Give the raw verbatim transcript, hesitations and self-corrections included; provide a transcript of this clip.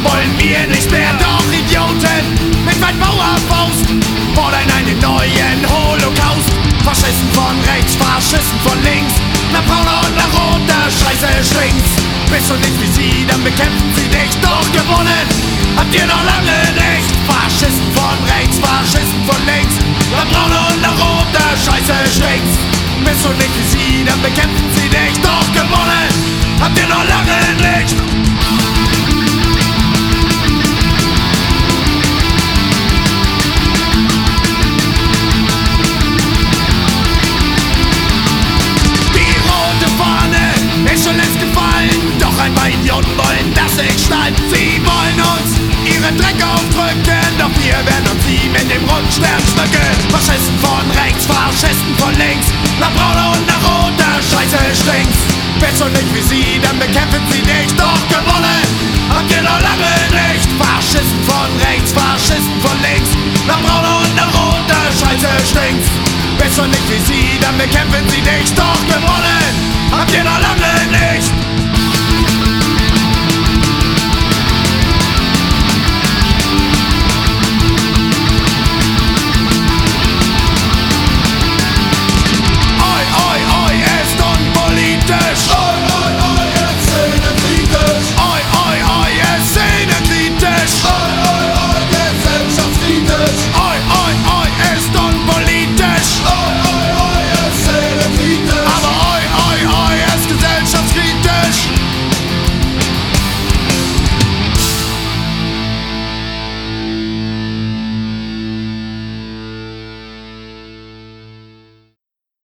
wollen wir nicht mehr, doch Idioten mit weit Mauerfaust fordern einen neuen Holocaust. Faschisten von rechts, Faschisten von links, nach brauner und nach roter Scheiße stinkt's. Bist du nicht wie sie, dann bekämpfen sie dich, doch gewonnen habt ihr noch lange nicht. Faschisten von rechts, Faschisten von links, nach brauner und nach roter Scheiße stinkt's. Bist du nicht wie sie, dann bekämpfen sie dich, doch gewonnen habt ihr noch lange nicht. Idioten wollen, dass ich stand. Sie wollen uns ihren Dreck aufdrücken, doch wir werden uns ihm in dem Rundstern schmücken. Faschisten von rechts, Faschisten von links, nach brauner und nach roter Scheiße stinkt's. Bist du nicht wie sie, dann bekämpfen sie dich, doch gewonnen habt ihr noch lange nicht. Faschisten von rechts, Faschisten von links, nach brauner und nach roter Scheiße stinkt's. Bist du nicht wie sie, dann bekämpfen sie dich, doch gewonnen habt ihr noch lange